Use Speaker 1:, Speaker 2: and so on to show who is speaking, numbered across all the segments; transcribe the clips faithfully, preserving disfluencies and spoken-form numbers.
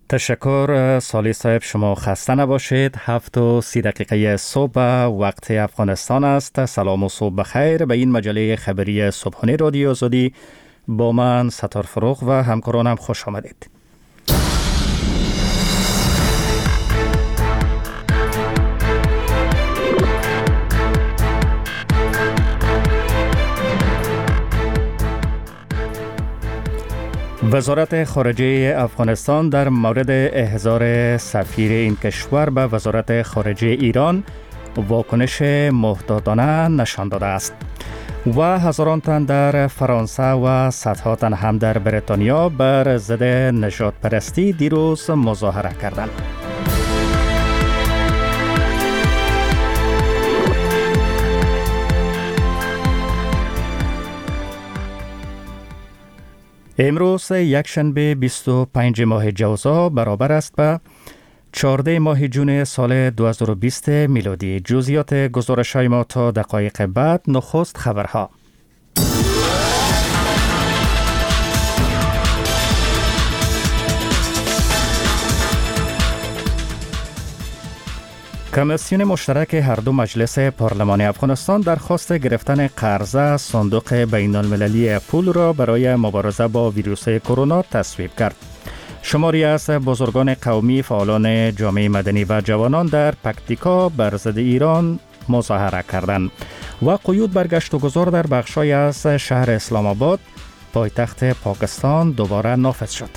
Speaker 1: تشکر سالی صاحب، شما خسته نباشید. هفت و سی دقیقه صبح وقت افغانستان است. سلام و صبح بخیر به این مجله خبری صبحانه رادیو آزادی. با من ستار فروغ و همکارانم خوش آمدید. وزارت خارجه افغانستان در مورد احضار سفیر این کشور به وزارت خارجه ایران واکنش محتاطانه نشان داده است و هزاران تن در فرانسه و صدها تن هم در بریتانیا بر ضد نژاد پرستی دیروز مظاهره کردند. امروز یکشنبه بیست و پنج ماه جوزا برابر است به چهارده ماه جون سال دو هزار و بیست میلادی. جزئیات گزارش‌های ما تا دقایق بعد. نخست خبرها. کمیسیون مشترک هر دو مجلس پارلمانی افغانستان درخواست گرفتن قرضه صندوق بین المللی پول را برای مبارزه با ویروس کرونا تصویب کرد. شماری از بزرگان قومی، فعالان جامعه مدنی و جوانان در پکتیکا بر ضد ایران مظاهره کردند و قیود بر گشت و گذار در بخش‌های از شهر اسلام آباد، پایتخت پاکستان، دوباره نافذ شد.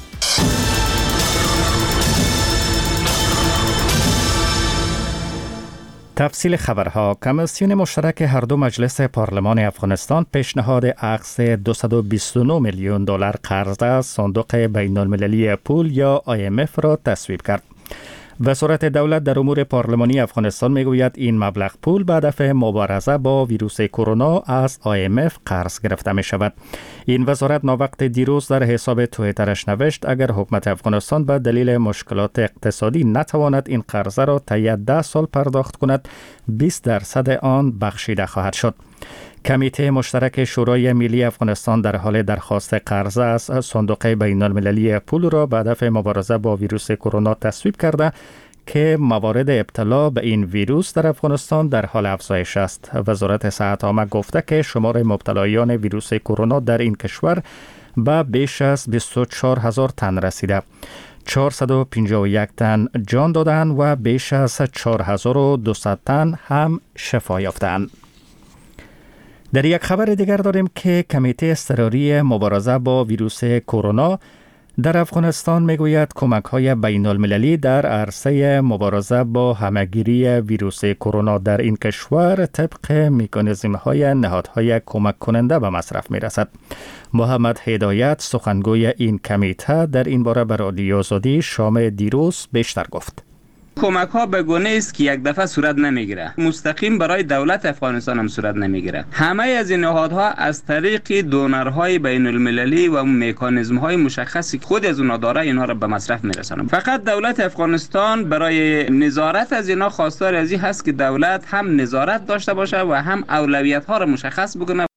Speaker 1: تفصیل خبرها. کمیسیون مشترک هر دو مجلس پارلمان افغانستان پیشنهاد اخذ دویست و بیست و نه میلیون دلار قرض از صندوق بین المللی پول یا آی ام اف را تصویب کرد. وزارت دولت در امور پارلمانی افغانستان میگوید این مبلغ پول به هدف مبارزه با ویروس کرونا از آی ام اف قرض گرفته می شود. این وزارت ناوقت دیروز در حساب توییترش نوشت اگر حکومت افغانستان به دلیل مشکلات اقتصادی نتواند این قرض را طی ده سال پرداخت کند، بیست درصد آن بخشیده خواهد شد. کمیته مشترک شورای ملی افغانستان در حال درخواست قرضه از صندوق بین المللی پول را به هدف مبارزه با ویروس کرونا تصویب کرده که موارد ابتلا به این ویروس در افغانستان در حال افزایش است. وزارت صحت عامه گفته که شمار مبتلایان ویروس کرونا در این کشور به بیش از بیست و چهار هزار تن رسیده. چهارصد و پنجاه و یک تن جان دادند و بیش از چهار هزار و دویست تن هم شفا یافتند. در یک خبر دیگر داریم که کمیته اضطراری مبارزه با ویروس کرونا در افغانستان میگوید کمک‌های بین المللی در عرصه مبارزه با همه‌گیری ویروس کرونا در این کشور طبق مکانیزم‌های نهادهای کمک کننده به مصرف میرسد. محمد هدایت، سخنگوی این کمیته، در این باره بر رادیو آزادی شام دیروز بیشتر گفت.
Speaker 2: کمک ها به گونه است که یک دفعه صورت نمیگیره، مستقیم برای دولت افغانستان هم صورت نمیگیره. همه از این نهادها از طریق دونرهای بین المللی و مکانیزم های مشخصی خود از اونها داره اینها را به مصرف میرسانه. فقط دولت افغانستان برای نظارت از اینها خواستار از این هست که دولت هم نظارت داشته باشه و هم اولویت ها را مشخص بکنه.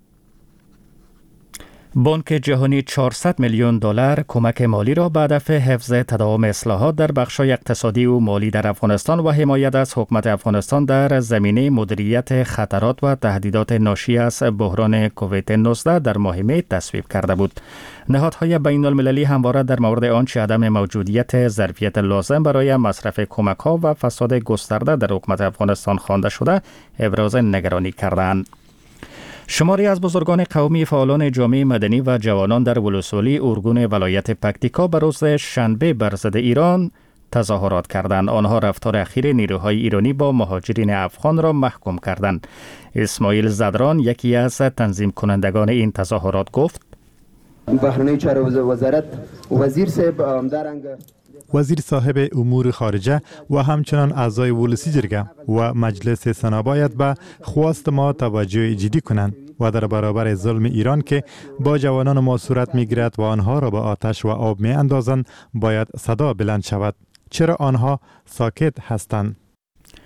Speaker 1: بانک جهانی چهارصد میلیون دلار کمک مالی را به هدف حفظ تداوم اصلاحات در بخش‌های اقتصادی و مالی در افغانستان و حمایت از حکومت افغانستان در زمینه مدیریت خطرات و تهدیدات ناشی از بحران کووید نوزده در ماه می تصویب کرده بود. نهادهای بین المللی همواره در مورد آنچه عدم موجودیت ظرفیت لازم برای مصرف کمک‌ها و فساد گسترده در حکومت افغانستان خوانده شده ابراز نگرانی کردند. شماری از بزرگان قومی، فعالان جامعه مدنی و جوانان در ولسوالی اورگون ولایت پکتیکا بر روز شنبه بر ضد ایران تظاهرات کردند. آنها رفتار اخیر نیروهای ایرانی با مهاجرین افغان را محکوم کردند. اسماعیل زدران، یکی از تنظیم کنندگان این تظاهرات، گفت:
Speaker 3: بهرنی چاره وزارت وزیر صاحب درنگ
Speaker 4: وزیر صاحب امور خارجه و همچنان اعضای ولسی جرگه و مجلس سنا باید به خواست ما توجه جدی کنند و در برابر ظلم ایران که با جوانان ما صورت میگیرد و آنها را به آتش و آب می اندازند باید صدا بلند شود. چرا آنها ساکت هستند؟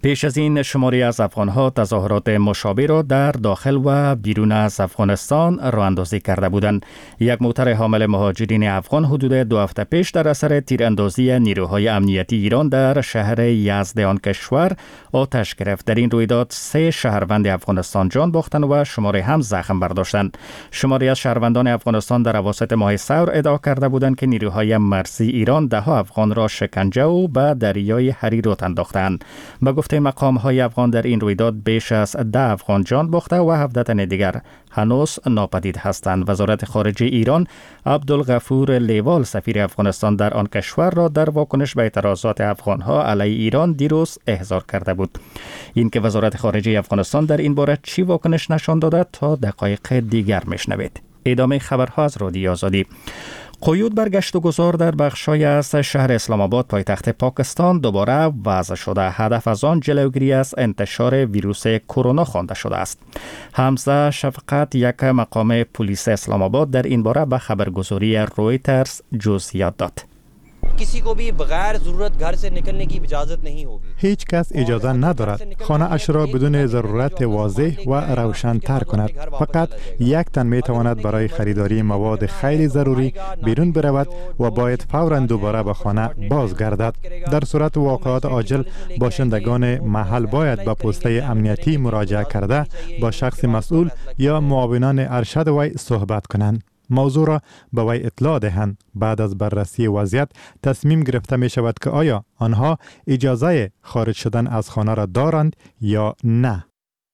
Speaker 1: پیش از این شماری از افغانها تظاهرات مشابه را در داخل و بیرون از افغانستان راه اندازی کرده بودند. یک موتر حامل مهاجرین افغان حدود دو هفته پیش در اثر تیراندازی نیروهای امنیتی ایران در شهر یزد آن کشور آتش گرفت. در این رویداد سه شهروند افغانستان جان باختند و شماری هم زخم برداشتند. شماری از شهروندان افغانستان در اواسط ماه سور ادعا کرده بودند که نیروهای مرزی ایران ده ها افغان را شکنجه و به دریای هریرود انداختند. به گفته مقام های افغان در این رویداد بیش از ده افغان جان باخته و هفده تن دیگر هنوز ناپدید هستند. وزارت خارجه ایران عبدالغفور لیوال سفیر افغانستان در آن کشور را در واکنش به اعتراضات افغانها علیه ایران دیروز احضار کرده بود. این که وزارت خارجه افغانستان در این باره چی واکنش نشان داده تا دقایق دیگر میشنوید. ادامه خبرها از رادیو آزادی. قیود بر گشت و گذار در بخش‌های از شهر اسلام آباد پایتخت پاکستان دوباره وضع شده. هدف از آن جلوگیری از انتشار ویروس کرونا خوانده شده است. حمزه شفقت یک مقام پلیس اسلام آباد در این باره به خبرگزاری رویترز جزئیات داد.
Speaker 5: کسی کو بھی بغیر ضرورت گھر سے نکلنے کی اجازت نہیں ہوگی.
Speaker 4: هیچ کس اجازه ندارد خانه اش را بدون ضرورت واضح و روشن تر کند. فقط یک تن می تواند برای خریداری مواد خیلی ضروری بیرون برود و باید فوراً دوباره به خانه بازگردد. در صورت واقعات عاجل باشندگان محل باید به پسته امنیتی مراجعه کرده با شخص مسئول یا معاونان ارشد وی صحبت کنند. موضوع را به وی اطلاع دهند. بعد از بررسی وضعیت تصمیم گرفته می شود که آیا آنها اجازه خارج شدن از خانه را دارند یا نه.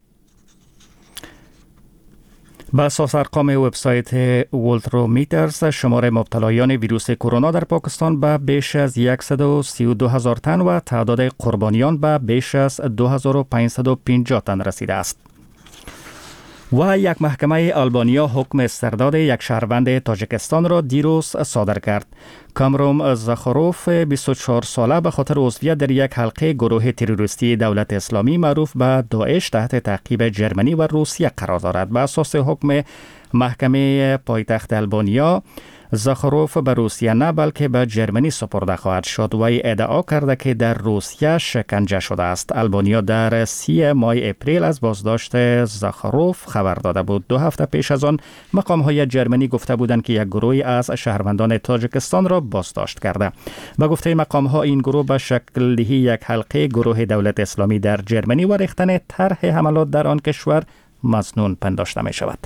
Speaker 4: به اساس ارقام وبسایت ولترومیترز شمار مبتلایان ویروس کرونا در پاکستان به بیش از صد و سی و دو هزار تن و تعداد قربانیان به بیش از دو هزار و پانصد و پنجاه تن رسیده است. و یک محکمه آلبانیا حکم استرداد یک شهروند تاجیکستان را دیروز صادر کرد. کامروم زاخاروف بیست و چهار ساله به خاطر عضویت در یک حلقه گروه تروریستی دولت اسلامی معروف به داعش تحت تعقیب جرمنی و روسیه قرار دارد. به اساس حکم محکمه پایتخت آلبانیا زاخاروف به روسیه نه بلکه به جرمنی سپرده خواهد شد و ادعا کرده که در روسیه شکنجه شده است. آلبانیا در سی ماه اپریل از بازداشت زاخاروف خبر داده بود. دو هفته پیش از آن مقام های جرمنی گفته بودند که یک گروه از شهروندان تاجیکستان را بازداشت کرده. به گفته مقام ها این گروه به شکل یک حلقه گروه دولت اسلامی در جرمنی و ریختن طرح حملات در آن کشور مظنون پنداشته می شود.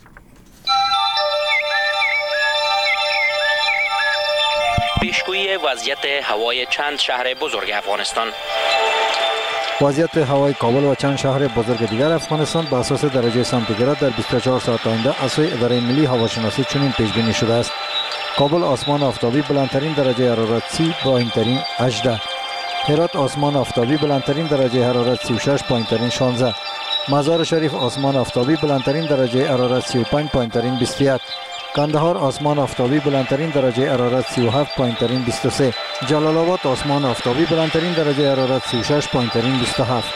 Speaker 6: پیشگویی وضعیت هوای چند شهر بزرگ افغانستان.
Speaker 7: وضعیت هوای کابل و چند شهر بزرگ دیگر افغانستان به اساس درجه سانتیگراد در بیست و چهار ساعت آینده از سوی اداره ملی هواشناسی چنین پیش بینی شده است: کابل آسمان آفتابی بلندترین درجه حرارت سی، پایینترین هجده. هرات آسمان آفتابی بلندترین درجه حرارت سی و شش، پایینترین شانزده. مزار شریف آسمان آفتابی بلندترین درجه حرارت سی و پنج، پایینترین بیست و یک. کندهار آسمان آفتابی بلندترین درجه حرارت سی و هفت، پایینترین بیست و سه. جلال آباد آسمان آفتابی بلندترین درجه حرارت سی و شش، پایینترین بیست و هفت.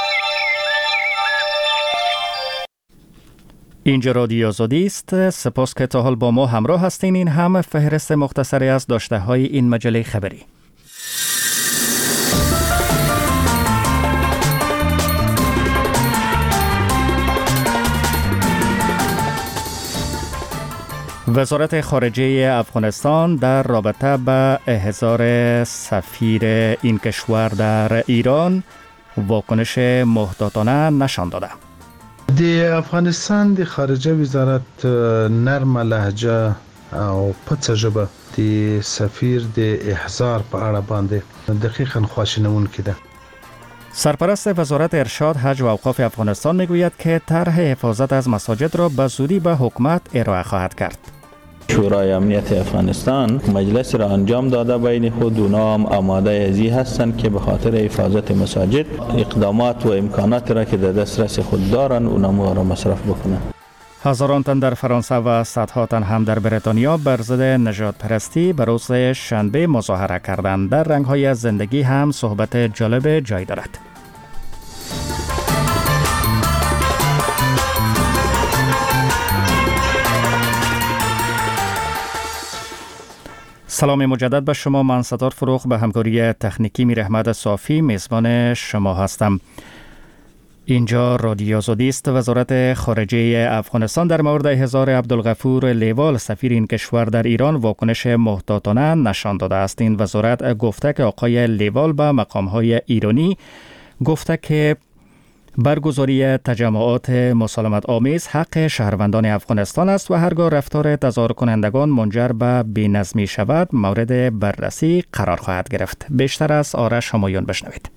Speaker 1: اینجا رادیو آزادی است. سپاس که تا حال با ما همراه هستین. این هم فهرست مختصری از داشته های این مجله خبری. وزارت خارجه افغانستان در رابطه با احضار سفیر این کشور در ایران واکنش محتاطانه نشان داده.
Speaker 8: د افغانستان د خارجه وزارت نرم لهجه او پڅه ژبه د سفیر د احضار په اړه باندې دقیقاً خواشینونکې ده.
Speaker 1: سرپرست وزارت ارشاد، حج و اوقاف افغانستان میگوید که طرح حفاظت از مساجد را به زودی به حکومت ارائه خواهد کرد.
Speaker 9: شورای امنیت افغانستان مجلس را انجام داده بین خود اونا هم آماده ازی هستند که به خاطر حفاظت مساجد اقدامات و امکانات را که در دسترس خود دارن اونها را مصرف بکنند.
Speaker 1: هزاران تن در فرانسه و صدها تن هم در بریتانیا بر ضد نژاد پرستی به روز شنبه مظاهره کردند. در رنگ‌های از زندگی هم صحبت جالب جای دارد. سلام مجدد به شما. من ستار فروغ به همکاری تکنیکی میر احمد صافی میزبان شما هستم. اینجا رادیو آزادی است. وزارت خارجه افغانستان در مورد احضار عبدالغفور لیوال سفیر این کشور در ایران واکنش محتاطانه نشان داده است. این وزارت گفته که آقای لیوال به مقام‌های ایرانی گفته که برگزاری تجمعات مسالمت آمیز حق شهروندان افغانستان است و هرگاه رفتار تظاهر کنندگان منجر به بی‌نظمی شود مورد بررسی قرار خواهد گرفت. بیشتر از آرش همایون بشنوید.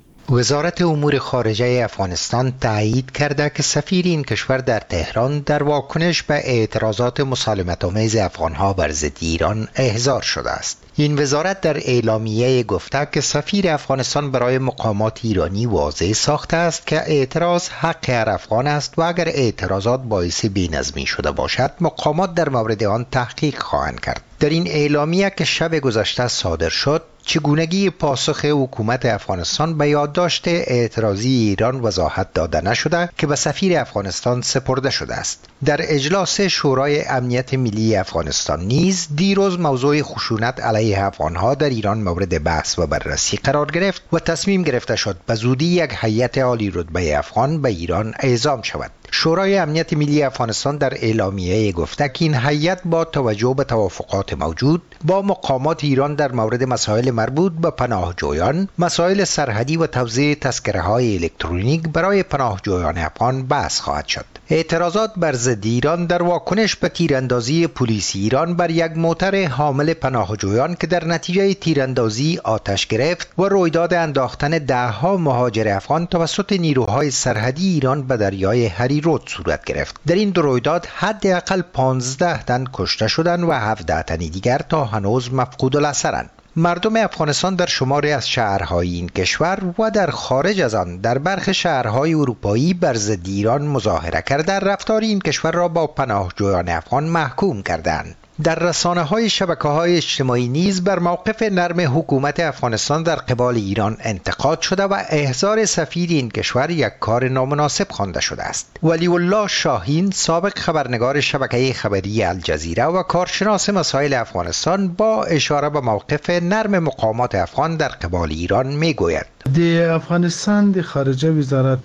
Speaker 10: وزارت امور خارجه افغانستان تایید کرده که سفیر این کشور در تهران در واکنش به اعتراضات مسالمت آمیز افغانها بر ضد ایران احضار شده است. این وزارت در اعلامیه گفته که سفیر افغانستان برای مقامات ایرانی واضح ساخته است که اعتراض حق هر افغان است و اگر اعتراضات باعث بی‌نظمی شده باشد مقامات در مورد آن تحقیق خواهند کرد. در این اعلامیه که شب گذشته صادر شد، چگونگی پاسخ حکومت افغانستان به یادداشت اعتراضی ایران وضاحت داده نشده که به سفیر افغانستان سپرده شده است. در اجلاس شورای امنیت ملی افغانستان نیز دیروز موضوع خشونت علیه افغانها در ایران مورد بحث و بررسی قرار گرفت و تصمیم گرفته شد به زودی یک هیئت عالی رتبه افغان به ایران اعزام شود. شورای امنیت ملی افغانستان در اعلامیه گفته که این هیئت با توجه به توافقات موجود با مقامات ایران در مورد مسائل مربوط به پناهجویان، مسائل سرحدی و توزیع تذکره‌های الکترونیک برای پناهجویان افغان بحث خواهد شد. اعتراضات بر ضد ایران در واکنش به تیراندازی پلیس ایران بر یک موتر حامل پناهجویان که در نتیجه تیراندازی آتش گرفت و رویداد انداختن ده‌ها مهاجر افغان توسط نیروهای سرحدی ایران به دریای هریرود صورت گرفت. در این دو رویداد حداقل پانزده تن کشته شدند و هفده تن دیگر تا هنوز مفقود الاثرند. مردم افغانستان در شماری از شهرهای این کشور و در خارج از آن در برخی شهرهای اروپایی بر ضد ایران مظاهره کرده رفتار این کشور را با پناهجویان افغان محکوم کردند. در رسانه‌های شبکه‌های اجتماعی نیز بر موقف نرم حکومت افغانستان در قبال ایران انتقاد شده و احضار سفیر این کشور یک کار نامناسب خوانده شده است. ولی الله شاهین، سابق خبرنگار شبکه خبری الجزیره و کارشناس مسائل افغانستان، با اشاره به موقف نرم مقامات افغان در قبال ایران میگوید:
Speaker 8: د افغانستان د خارجه وزارت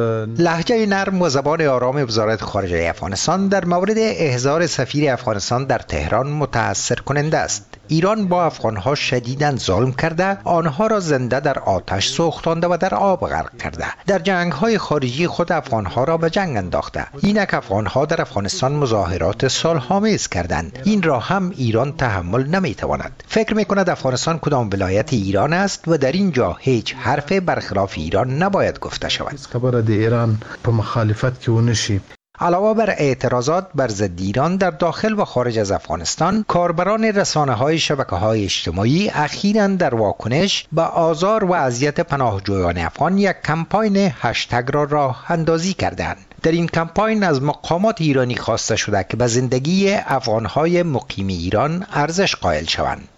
Speaker 10: لهجه نرم و زبان آرام وزارت خارجه افغانستان در مورد احضار سفیر افغانستان در تهران متاثر کننده است. ایران با افغانها شدیداً ظلم کرده، آنها را زنده در آتش سوختانده و در آب غرق کرده. در جنگ‌های خارجی خود افغانها را به جنگ انداخته. اینک افغانها در افغانستان مظاهرات صلح‌آمیز کردند. این را هم ایران تحمل نمی‌تواند. فکر می‌کند افغانستان کدام ولایت ایران است و در اینجا هیچ حرف برخلاف ایران نباید گفته شود.
Speaker 8: خبر د ایران په مخالفت کې ونشي.
Speaker 10: علاوه بر اعتراضات بر ضد ایران در داخل و خارج از افغانستان، کاربران رسانه‌های شبکه‌های اجتماعی اخیراً در واکنش به آزار و اذیت پناهجویان افغان یک کمپاین هشتگ را راه اندازی کردند. در این کمپاین از مقامات ایرانی خواسته شده که به زندگی افغان‌های مقیم ایران ارزش قائل شوند.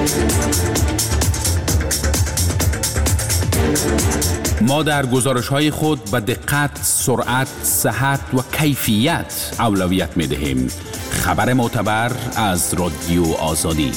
Speaker 11: ما در گزارش‌های خود به دقت، سرعت، صحت و کیفیت اولویت می‌دهیم. خبر معتبر از رادیو آزادی.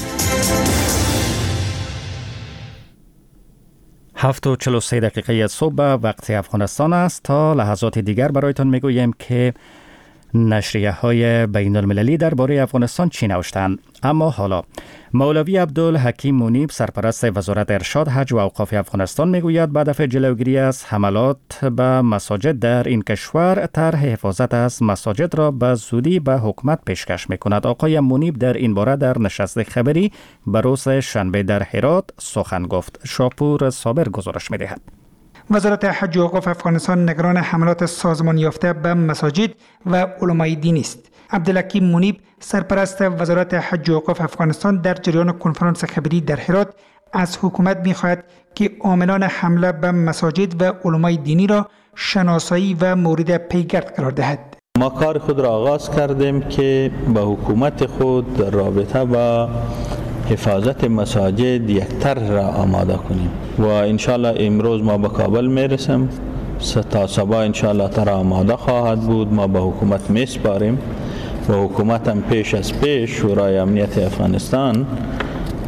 Speaker 1: هفت و چهل و سه دقیقه صبح وقت افغانستان است. تا لحظات دیگر برایتان میگوییم که نشریه های بین المللی درباره افغانستان چی نوشتند. اما حالا مولوی عبدالحکیم منیب، سرپرست وزارت ارشاد، حج و اوقاف افغانستان، میگوید به هدف جلوگیری از حملات به مساجد در این کشور طرح حفاظت از مساجد را به زودی به حکومت پیشکش میکند. آقای منیب در این باره در نشست خبری به روز شنبه در هرات سخن گفت. شاپور صابر گزارش میدهد.
Speaker 12: وزارت حج و اوقاف افغانستان نگران حملات سازمان یافته به مساجد و علمای دینی است. عبدالحکیم منیب، سرپرست وزارت حج و اوقاف افغانستان، در جریان کنفرانس خبری در هرات از حکومت می‌خواهد که عاملان حمله به مساجد و علمای دینی را شناسایی و مورد پیگرد قرار دهد.
Speaker 9: ما کار خود را آغاز کردیم که به حکومت خود در رابطه با حفاظت مساجد یک طرح را آماده کنیم و انشالله امروز ما به کابل میرسیم. تا صبح انشالله طرح آماده خواهد بود. ما به حکومت میسپاریم و حکومت هم پیش از پیش شورای امنیت افغانستان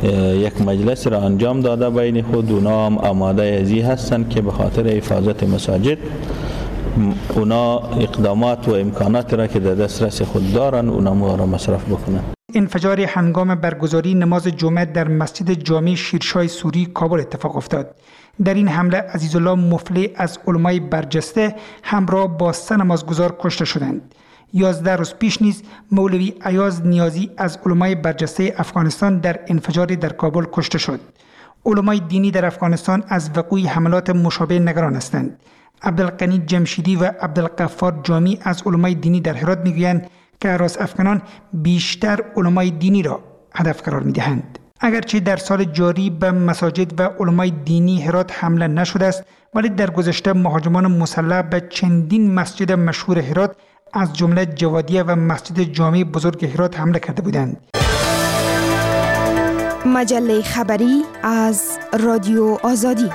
Speaker 9: یک مجلس را انجام داده بین خود. اونا هم آماده ازی هستند که به خاطر حفاظت مساجد اونا اقدامات و امکانات را که در دسترس خود دارن اونا را مصرف بکنن.
Speaker 12: انفجار هنگام برگزاری نماز جمعه در مسجد جامع شیرشاه سوری کابل اتفاق افتاد. در این حمله عزیزالله مفلح از علمای برجسته همراه با سه نمازگزار کشته شدند. یازده روز پیش نیز مولوی ایاز نیازی از علمای برجسته افغانستان در انفجاری در کابل کشته شد. علمای دینی در افغانستان از وقوع حملات مشابه نگران هستند. عبدالغنی جمشیدی و عبدالغفار جامی از علمای دینی در هرات میگویند که هراس افغانان بیشتر علمای دینی را هدف قرار میدهند. اگرچه در سال جاری به مساجد و علمای دینی هرات حمله نشده است، ولی در گذشته مهاجمان مسلح به چندین مسجد مشهور هرات از جمله جوادیه و مسجد جامع بزرگ هرات حمله کرده بودند.
Speaker 13: مجله خبری از رادیو آزادی.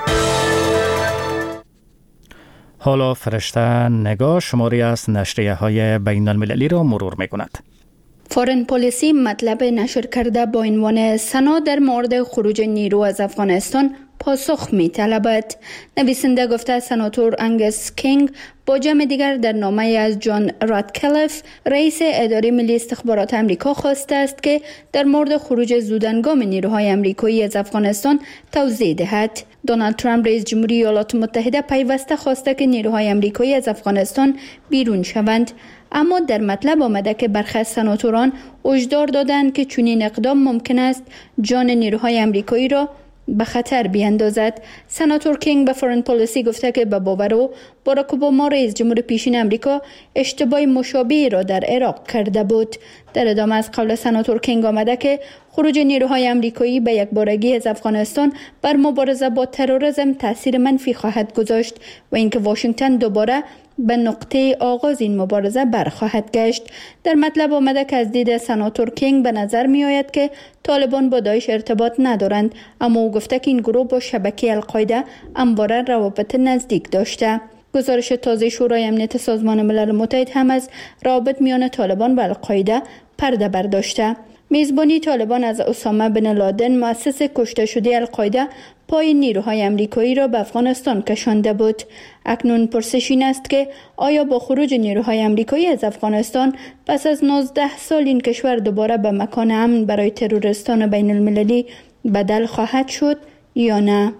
Speaker 1: حالا فرشته نگاه شماری از نشریه های بین المللی را مرور می کند.
Speaker 14: فارن پالیسی مطلب نشر کرده با عنوان سنا در مورد خروج نیرو از افغانستان پاسخ می طلبد. نویسنده گفته سناتور انگس کینگ با جمع دیگر در نامه از جان راتکلیف رئیس اداره ملی استخبارات امریکا خواسته است که در مورد خروج زودهنگام نیروهای امریکایی از افغانستان توضیح دهد. دونالد ترامپ رئیس جمهوری ایالات متحده پیوسته خواسته که نیروهای امریکایی از افغانستان بیرون شوند، اما در مطلب آمده که برخی از سناتوران هشدار دادند که چنین اقدام ممکن است جان نیروهای امریکایی را به خطر بیاندازد. سناتور کینگ به فارن پالیسی گفته که به باور او باراک اوباما رئیس جمهور پیشین امریکا اشتباه مشابهی را در عراق کرده بود. در ادامه از قول سناتور کینگ آمده که خروج نیروهای امریکایی به یک بارگی از افغانستان بر مبارزه با تروریسم تاثیر منفی خواهد گذاشت و اینکه واشنگتن دوباره به نقطه آغاز این مبارزه برخواهد گشت. در مطلب آمده که از دید سناتور کینگ به نظر می آید که طالبان با داعش ارتباط ندارند، اما او گفته که این گروه با شبکه القاعده همواره روابط نزدیک داشته. گزارش تازه شورای امنیت سازمان ملل متحد هم از روابط میان طالبان و القاعده پرده برداشته. میزبانی طالبان از اسامه بن لادن مؤسس کشته شده القاعده پای نیروهای امریکایی را به افغانستان کشانده بود. اکنون پرسش این است که آیا با خروج نیروهای امریکایی از افغانستان پس از نوزده سال این کشور دوباره به مکان امن برای تروریستان بین المللی بدل خواهد شد یا نه؟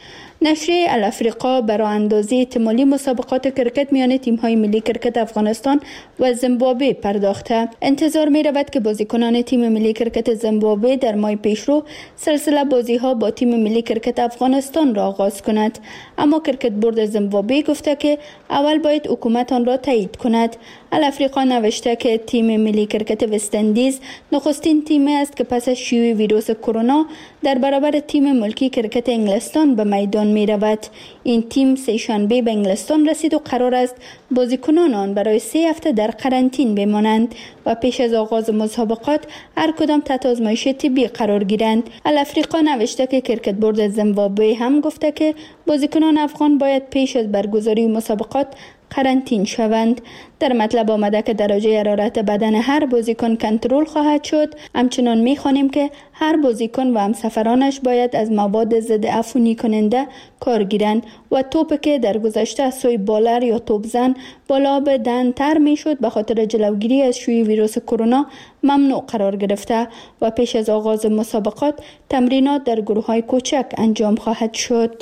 Speaker 14: نشریه الافریقا برای اندازه احتمالی مسابقات کرکت میان تیم‌های ملی کرکت افغانستان و زیمبابوه پرداخته. انتظار می رود که بازیکنان تیم ملی کرکت زیمبابوه در ماه پیشرو سلسله بازی‌ها با تیم ملی کرکت افغانستان را آغاز کند، اما کرکت بورد زیمبابوه گفته که اول باید حکومت آن را تایید کند. الافریقا نوشته که تیم ملی کرکت وست اندیز نخستین تیمی است که پس از شیوع ویروس کرونا در برابر تیم ملکی کرکت انگلستان به میدان می رود. این تیم سه شنبه به انگلستان رسید و قرار است بازیکنان آن برای سه هفته در قرنطینه بمانند و پیش از آغاز مسابقات هر کدام تحت آزمایش طبی قرار گیرند. الافریقا نوشته که کرکت بورد زیمبابوه هم گفته که بازیکنان افغان باید پیش از برگزاری مسابقات قرنطینه شوند. در مطلب آمده که درجه حرارت بدن هر بازیکن کنترل خواهد شد. همچنان می‌خوانیم که هر بازیکن و همسفرانش باید از مواد ضد عفونی کننده کار گیرند و توپی که در گذشته از سوی بالر یا توپزن بالا به دهن تر میشد به خاطر جلوگیری از شیوع ویروس کرونا ممنوع قرار گرفته و پیش از آغاز مسابقات تمرینات در گروه‌های کوچک انجام خواهد شد.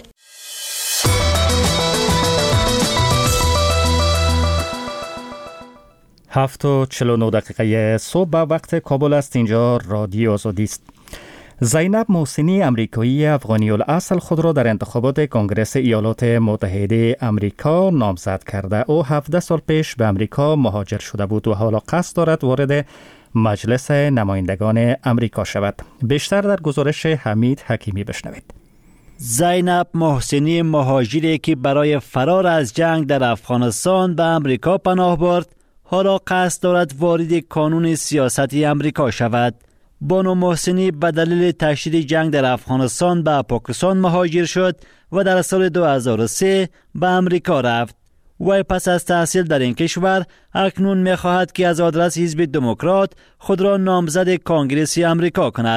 Speaker 1: هفت و چل و نه دقیقه صبح به وقت کابل است. اینجا رادیو آزادی است. زینب محسنی امریکایی افغانی الاصل خود را در انتخابات کنگره ایالات متحده امریکا نامزد کرده. او هفده سال پیش به امریکا مهاجر شده بود و حالا قصد دارد وارد مجلس نمایندگان امریکا شود. بیشتر در گزارش حمید حکیمی بشنوید.
Speaker 15: زینب محسنی مهاجری که برای فرار از جنگ در افغانستان به امریکا پناه برد، حالا قصد دارد وارد کانون سیاستی امریکا شود. بانو محسنی به دلیل تشدید جنگ در افغانستان به پاکستان مهاجر شد و در سال دو هزار و سه به امریکا رفت. و پس از تحصیل در این کشور اکنون می‌خواهد که از آدرس حزب دموکرات خود را نامزد کنگره امریکا کند.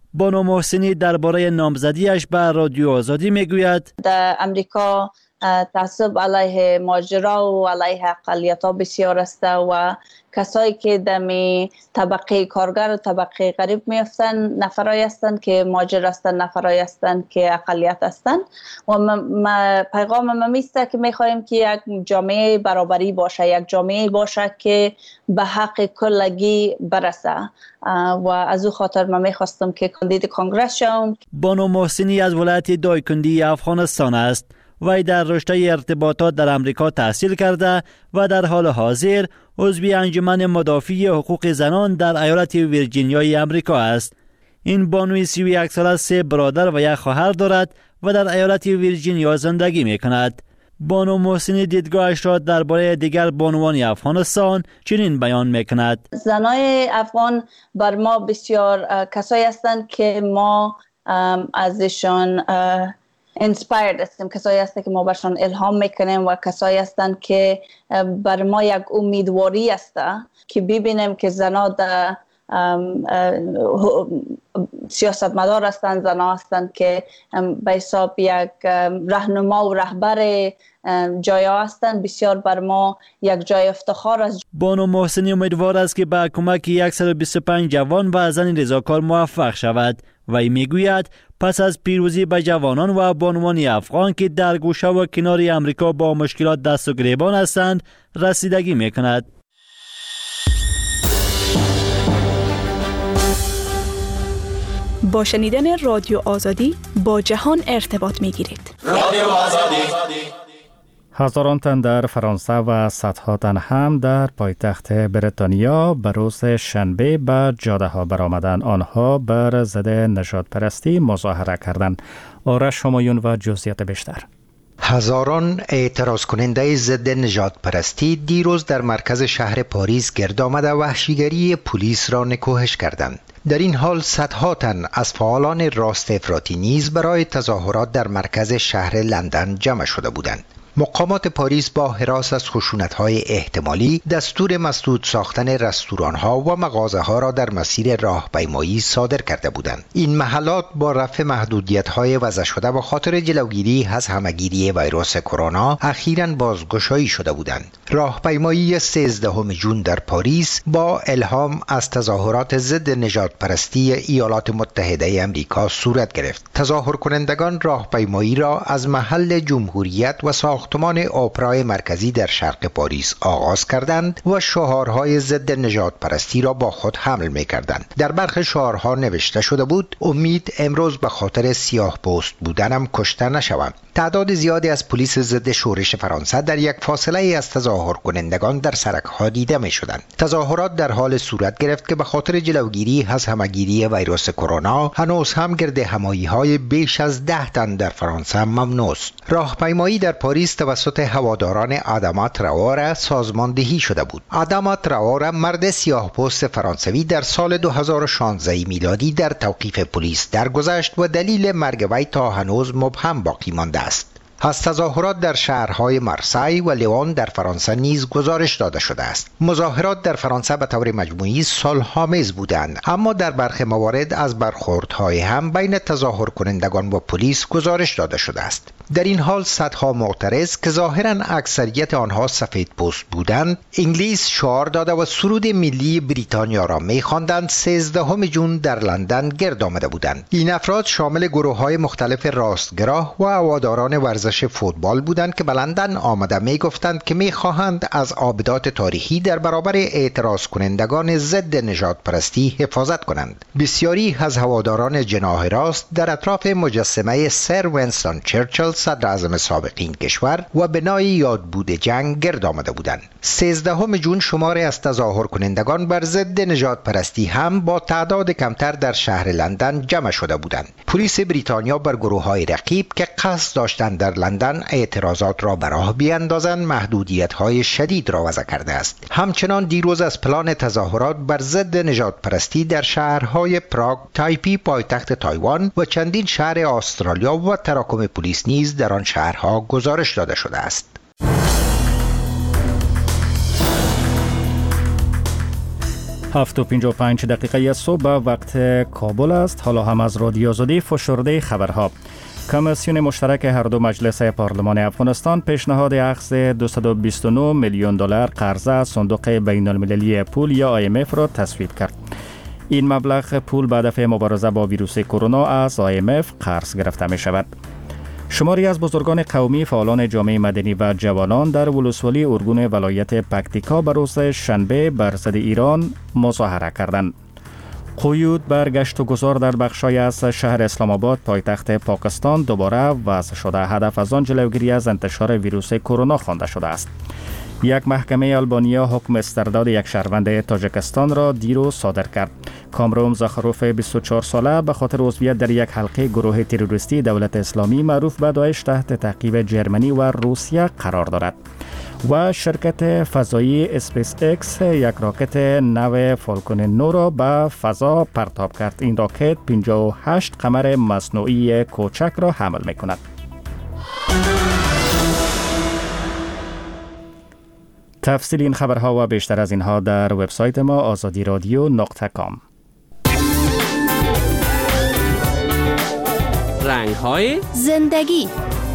Speaker 15: بانو محسنی درباره نامزدیش به رادیو آزادی میگوید
Speaker 16: در امریکا تعصب علیه ماجرا و علیه اقلیت‌ها بسیار است و کسایی که دمی طبقه کارگر و طبقه غریب میفتن نفرایی هستند که ماجر هستند، نفرایی هستند که اقلیت هستند و ما پیغام ما میسته که میخواهیم که یک جامعه برابری باشه، یک جامعه باشه که به حق کلگی برسه و از او خاطر ما میخواستم که کاندید کنگره شوم.
Speaker 15: بانو محسنی از ولایت دایکندی افغانستان است. وی در رشته ارتباطات در امریکا تحصیل کرده و در حال حاضر عضو انجمن مدافع حقوق زنان در ایالت ویرجینیای امریکا است. این بانوی سی و یک ساله سه برادر و یک خواهر دارد و در ایالت ویرجینیا زندگی می کند. بانو محسنی دیدگاهش را درباره دیگر بانوان افغانستان چنین بیان می کند.
Speaker 16: زنای افغان بر ما بسیار کسایی هستند که ما ازشان inspired هستیم، کسایی هستند که ما برشان الهام میکنیم و کسایی هستند که بر ما یک امیدواری است که ببینیم که زنها در سیاستمدار هستند، زنها هستند که به حساب یک راهنما و رهبر جایا هستند. بسیار بر ما یک جای افتخار است.
Speaker 15: بانو محسنی امیدوار است که با کمک صد و بیست و پنج جوان و زن رضاکار موفق شود. وی میگوید پس از پیروزی به جوانان و بانوان افغان که در گوشه و کنار امریکا با مشکلات دست و گریبان هستند رسیدگی میکند.
Speaker 17: با شنیدن رادیو آزادی با جهان ارتباط میگیرید.
Speaker 11: رادیو آزادی.
Speaker 1: هزاران تن در فرانسه و صدها تن هم در پایتخت بریتانیا به روز شنبه به جاده ها برآمدند. آنها بر ضد نژاد پرستی مظاهره کردند. آرش همایون و جزئیات بیشتر.
Speaker 10: هزاران اعتراض کننده ضد نژاد پرستی دیروز در مرکز شهر پاریس گرد آمده وحشیگری پلیس را نکوهش کردند. در این حال صدها تن از فعالان راست افراطی نیز برای تظاهرات در مرکز شهر لندن جمع شده بودند. مقامات پاریس با هراس از خشونت‌های احتمالی دستور مسدود ساختن رستوران‌ها و مغازه‌ها را در مسیر راهپیمایی صادر کرده بودند. این محلات با رفع محدودیت‌های وضع شده به خاطر جلوگیری از همه‌گیری ویروس کرونا اخیراً بازگشایی شده بودند. راهپیمایی سیزدهم ژوئن در پاریس با الهام از تظاهرات ضد نژادپرستی ایالات متحده آمریکا صورت گرفت. تظاهر کنندگان راهپیمایی را از محل جمهوریت و ساخت ساختمان اپرای مرکزی در شرق پاریس آغاز کردند و شعارهای ضد نژادپرستی را با خود حمل می کردند. در برخی شعارها نوشته شده بود امید امروز به خاطر سیاه پوست بودنم کشته نشوم. تعداد زیادی از پلیس ضد شورش فرانسه در یک فاصله ای از تظاهر کنندگان در سرک‌ها دیده می شدند. تظاهرات در حال صورت گرفت که به خاطر جلوگیری از همه‌گیری ویروس کرونا هنوز هم گرد همایی‌های بیش از ده تن در فرانسه ممنوع است. راهپیمایی در پاریس توسط هواداران آداما تراوره سازماندهی شده بود. آداما تراوره مرد سیاه پوست فرانسوی در سال دو هزار و شانزده میلادی در توقیف پلیس درگذشت و دلیل مرگ وی تا هنوز مبهم باقی مانده است. از تظاهرات در شهرهای مارسی و لیون در فرانسه نیز گزارش داده شده است. مظاهرات در فرانسه به طور مجموعی صلح‌آمیز بودند، اما در برخی موارد از برخوردهای هم بین تظاهر کنندگان و پلیس گزارش داده شده است. در این حال صدها معترض که ظاهراً اکثریت آنها سفید پوست بودند، انگلیس شعار داده و سرود ملی بریتانیا را می‌خواندند. سیزدهم ژوئن در لندن گرد آمده بودند. این افراد شامل گروه‌های مختلف راستگرا و هواداران ورزش فوتبال بودند که به لندن آمده می‌گفتند که می‌خواهند از آبدات تاریخی در برابر اعتراض کنندگان ضد نژادپرستی حفاظت کنند. بسیاری از هواداران جناح راست در اطراف مجسمه سر ونستون چرچیل صدر اعظم سابق این کشور و بنای یادبود جنگ گرد آمده بودند. سیزدهم ژوئن شماری از تظاهر کنندگان بر ضد نژادپرستی هم با تعداد کمتر در شهر لندن جمع شده بودند. پلیس بریتانیا بر گروه‌های رقیب که قصد داشتند در لندن اعتراضات را به راه بیاندازند محدودیت‌های شدید را وضع کرده است. همچنان دیروز از پلان تظاهرات بر ضد نژادپرستی در شهرهای پراگ، تایپی پایتخت تایوان و چندین شهر استرالیا و تراکم پلیس نیز در آن شهرها گزارش داده شده است.
Speaker 1: هفت و پنجاه و پنج دقیقه صبح وقت کابل است. حالا هم از رادیو آزادی فشرده خبرها. کمیسیون مشترک هر دو مجلس پارلمان افغانستان پیشنهاد اخذ دویست و بیست و نه میلیون دلار قرضه از صندوق بین المللی پول یا آی ام اف را تصویب کرد. این مبلغ پول به هدف مبارزه با ویروس کرونا از آی ام اف قرض گرفته می شود. شماری از بزرگان قومی، فعالان جامعه مدنی و جوانان در ولسوالی ارگون ولایت پکتیکا به روز شنبه بر ضد ایران مظاهره کردند. قیود بر گشت و گذار در بخشای از شهر اسلام آباد پایتخت پاکستان دوباره وضع شده. هدف از آن جلوگیری از انتشار ویروس کرونا خوانده شده است. یک محکمه آلبانیا حکم استرداد یک شهروند تاجیکستان را دیروز صادر کرد. کامروم زاخروف بیست و چهار ساله به خاطر عضویت در یک حلقه گروه تروریستی دولت اسلامی معروف به داعش تحت تعقیب جرمنی و روسیه قرار دارد. و شرکت فضایی اسپیس اکس یک راکت نو فالکون نه را به فضا پرتاب کرد. این راکت پنجاه و هشت قمر مصنوعی کوچک را حمل می کند. تفصیل این خبرها و بیشتر از اینها در وبسایت ما آزادی رادیو نقطه کام.
Speaker 6: رنگ‌های
Speaker 18: زندگی.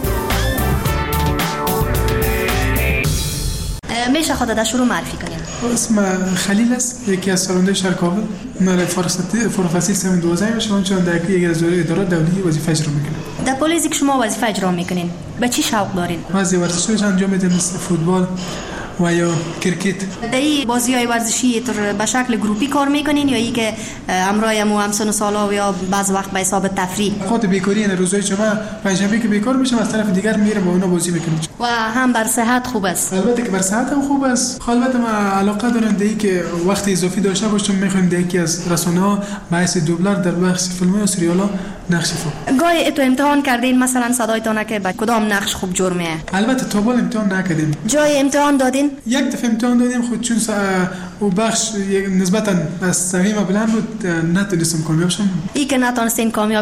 Speaker 18: میشه خودت شروع معرفی کنیم؟
Speaker 19: اسم خلیل است، یکی از سالنده شهر کابل. من فارغ‌التحصیل سهم دوازده میشم، چون در یکی از ادارات دولتی وظیفه اجرا میکنم.
Speaker 18: در پلیسی که شما وظیفه اجرا میکنین به چی شوق دارین؟
Speaker 19: بعضی ورزش‌ها انجام میدم مثل فوتبال و یا کرکت.
Speaker 18: در این بازی‌های ورزشی تر به شکل گروپی کار میکنین یا ای که همراه مو همسن و سالا یا بعض وقت به حساب تفریح؟
Speaker 19: خاطر بیکاری نه، روزای شما پنجشنبه که بیکار میشم از طرف دیگر میرم با اونا بازی میکنم.
Speaker 18: و هم بر صحت خوب است.
Speaker 19: البته که بر صحت هم خوب است. البته ما علاقه دارم در که وقت اضافی داشته باشم، میخوایم در یکی از رسانه‌ها به حیث دوبلر در بخش فیلم و سریال‌ها نقش افام.
Speaker 18: گاهی تو امتحان کردین مثلا صدایتون که به کدام نقش خوب جور میه؟
Speaker 19: البته تا بالا امتحان نکردیم.
Speaker 18: جای امتحان دادین؟
Speaker 19: یک دفعه امتحان دادیم، خود چون او بخش نسبتا از سویم بلند بود نتونستم کامیاب شم.
Speaker 18: ای که نتونستین کامیاب